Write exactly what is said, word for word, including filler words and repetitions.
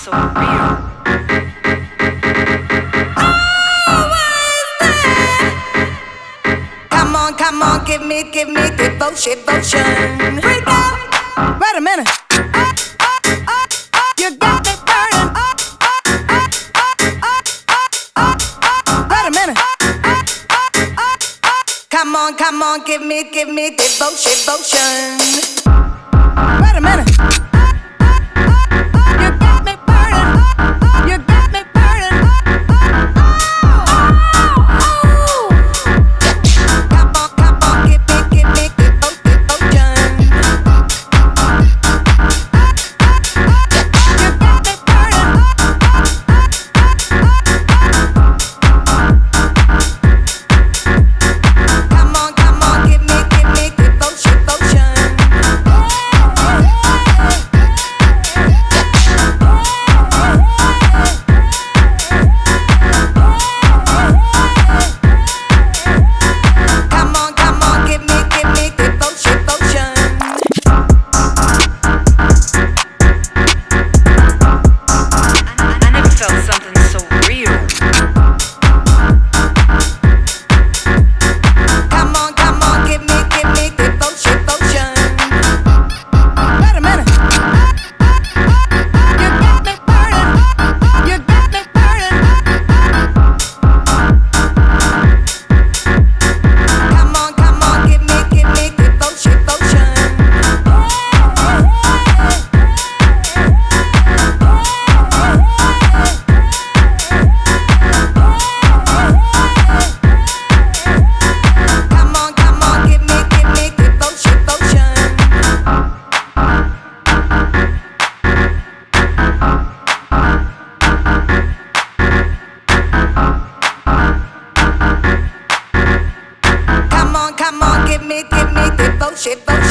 so real. Come on, come on, give me, give me devotion, devotion. Freak out. Wait a minute. You got me burning. Wait a minute. Come on, come on, give me, give me devotion, devotion. Wait a minute. You got me burning. You got me burning. Oh, oh. Come on, come on, give me, give me devotion, devotion. You got me burning. Come on, come on, give me, give me devotion, devotion. Come on, come on, give me, give me devotion, devotion. I never felt something so real. Come on, come on, give me, give me devotion, devotion. Wait a minute. You got me burning. You got me burning. Come on, come on, give me, give me devotion, devotion. Come on, come on, give me, give me devotion, devotion. Come on, come on, give me, give me devotion, devotion.